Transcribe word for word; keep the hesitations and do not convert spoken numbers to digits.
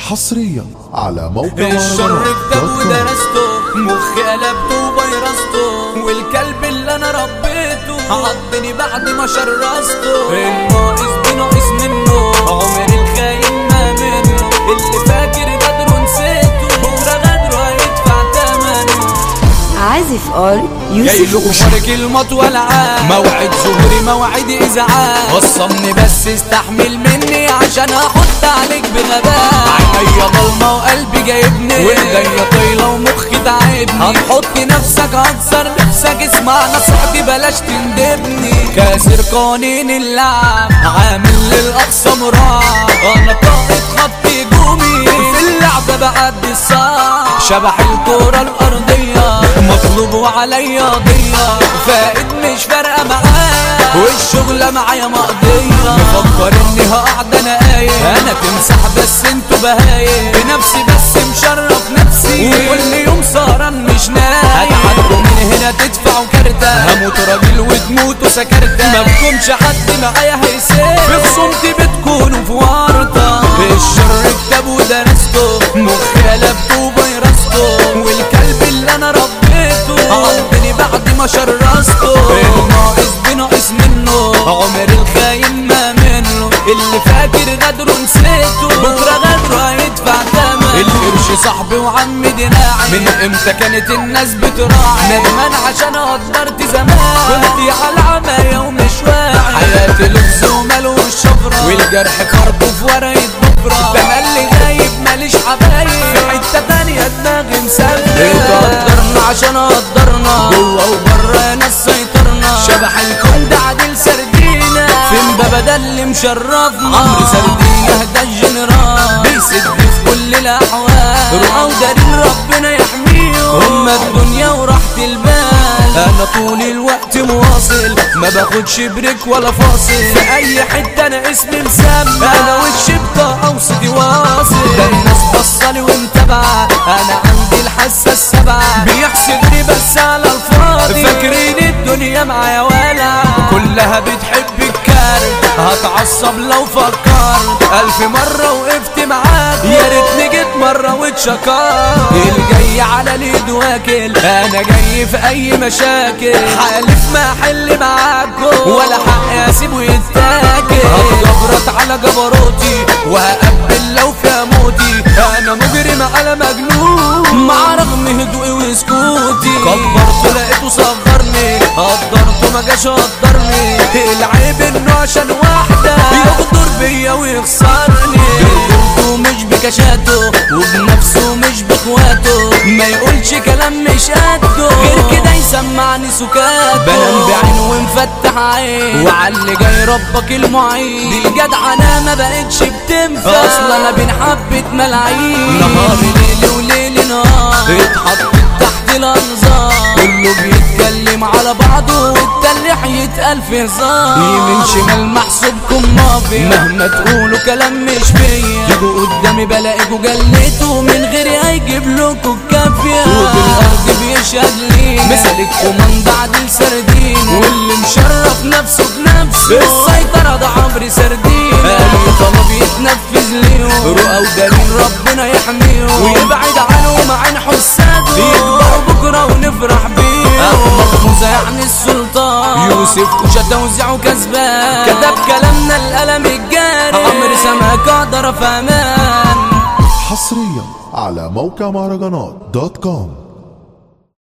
حصريا على موقع الشر كتاب ودرسته، مخي قلبته وفيرسته، والكلب اللي انا ربيته عضني بعد ما شرسته. الناقص بناقص منه، عمر الخاين ما منه، اللي فاكر غدره نسيته، بكره غدره هيدفع ثمنه. عازف ار جاي يوسف له فرق المط والعاب، موعد ظهري موعد ازعاج، وصلني بس استحمل مني عشان احط عليك بغباء. عينيا ضلمه وقلبي جايبني، وايديا طايله ومخي تعبني. هتحط نفسك هكسر نفسك، اسمع نصيحتي بلاش تندبني. كاسر قوانين اللعب، عامل للاقصى مراع، انا قائد خط هجومي في اللعبه بعدي الصعب. شبح الكوره الارضيه مطلوب وعليا قضيه، فائد مش فارقه معايا والشغله معايا مقضيه. مفكر اني هقعد انا قايم، انا تمسح بس انتوا بهايم. بنفسي بس مشرف نفسي، وكل يوم سهران مش نايم. هتعدوا من هنا تدفعوا كارتة، هموت راجل وتموتوا سكرتة. مفهومش حد معايا هيسيب، في خصومتي بتكونوا في ورطة. الشر كتاب ودرسته، مخي قلبته وفيرسته، والكلب اللي انا ربيته عضني بعد ما شرسته. الناقص بناقص منه، عمر الخاين ما منه، اللي فاكر غدره نسيته، بكره غدره هيدفع ثمن. القرش صاحبي وعم دراعي، من امتى كانت الناس بتراعي؟ ندمان عشان قدرت زمان، كنت على عماية ومش واعي. حياتي لغز ومالوش شفرة، والجرح فرضه في ورقة بكرة. ده انا اللي غايب ماليش حبايب، في حتة تانية دماغي مسافرة. قدرنا عشان قدرنا، جوه وبره ناس سيطرنا. شبح الكون ده عادل سردينا، فين بابا ده اللي مشرفنا. عمرو سردينا ده الجنرال، بيسد في كل الاحوال. رؤى ودليل ربنا يحميهم، هما الدنيا وراحة البال. انا طول الوقت مواصل، ما باخدش بريك ولا فاصل. في اي حتة انا اسمي مسمى، انا وشي بطاقة وصوتي واصل. ده الناس بصلي ومتابعة، انا عندي الحاسة السبعة. بيحسدني بس على الفاضي، فاكرين الدنيا معايا ولع. كلها بتحب الكارت، هتعصب لو فكرت. الف مرة وقفت معاك، يا ريتني جيت مرة واتشكرت. الجاي على اليد واكل، انا جاي في اي مشاكل. حالف ما احل معاكم، ولا حقي اسيبه يتاكل. هتجبرت على جبروتي، وهقبل لو في موتي. انا مجرم على مجنون، مع رغم هدوئي وسكوتي. كبرته لقيته صغرني، قدرته ما جاش قدرني. العيب انه عشان واحدة يغدر بيا ويخسرني. رجولته مش بكشاته، وبنفسه مش باخواته. ما يقولش كلام مش قده، غير كده يسمعني سكاته. بنام بعين ومفتح عين، وعلي جاي ربك المعين. دي الجدعنة ما بقتش بتنفع، اصلا انا بين حبة ملاعين. نهار ليل وليل نهار، اتحطت تحت الانظار. كله بيتكلم على بعضه، والتلح يتقال في هزار. يمين شمال محسوبكم مافيا، مهما تقولوا كلام مش فيا. تيجوا قدامي بلاقيكوا جليتوا، من غيري هيجيب لكوا الكافية. وبالارض بيشهد لينا، مثالك كوماند عادل سردين، واللي مشرف نفسه بنفسه. السيطرة ده عمرو سردين، اي طلب يتنفذ ليهم. رؤى ودليل ربنا يحميهم، ويبعد عنهم عن حساده. يكبروا بكره ونفرح بيهم. احمد موسى يعني السلطان، يوسف كوشة توزيع وكسبان. كتب كلامنا القلم الجاري، عمرو سماك اقدر في امان. حصريا على موقع مهرجانات دوت كوم.